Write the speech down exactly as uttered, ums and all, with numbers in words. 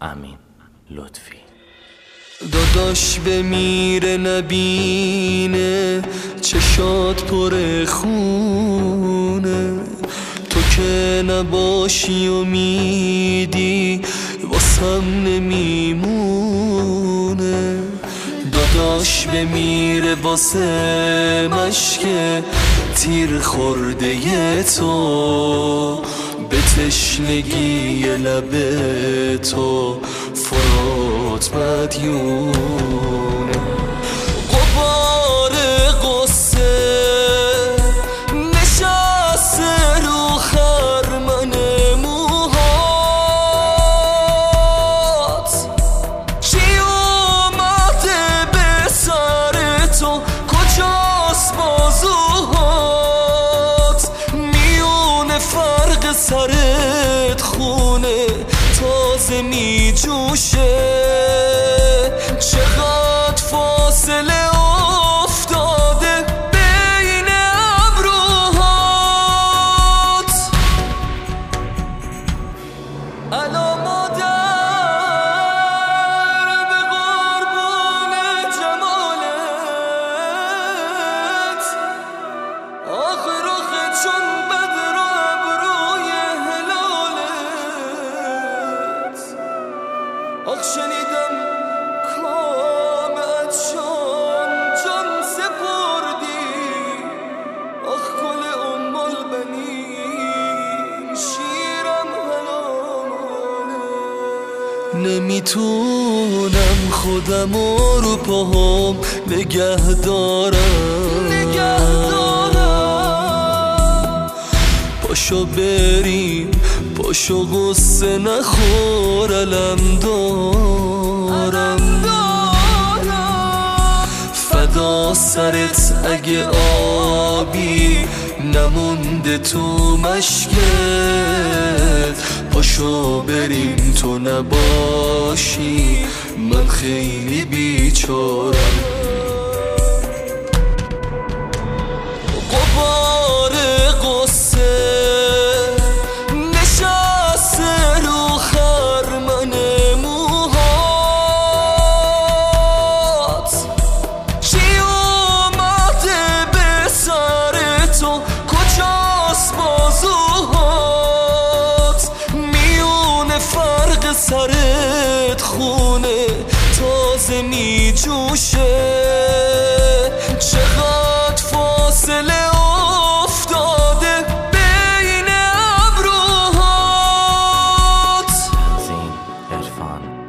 امین لطفی. داداش بمیره نبینه، چشات پر خونه، تو که نباشی امیدی واسم نمیمونه. داداش بمیره واسه مشک تیر خورده ی تو، به تشنگی لب تو فرات مدیونه. غبار قصه نشسته رو خرمن موهات، چی اومده به سر تو، کجاست بازوهات، میونه فرق سرت خونه تازه می جوشه، چقدر فاصله افتاده بین ابروهات. الان مادر به قربون جمالت، آخه رخه چون بدر و ابروی هلالت. آخ شنیدم کامت شان جان سپردی، آخ گل ام البنین شیرم حلاله. نمیتونم خودم رو پاهم نگه دارم، نگه دارم. پاشو بریم، پاشو غصه نخور، علم دارم. فدا سرت اگه آبی نمونده تو مشکت، پاشو بریم تو نباشی من خیلی بیچارم. غبار قصه نشسته رو خرمن موهات، چی اومده به سر تو، کجاست بازوهات، میونه فرق سرت خونه تازه می جوشه، چقدر فاصله افتاده بین ابروهات. تنظیم عرفان.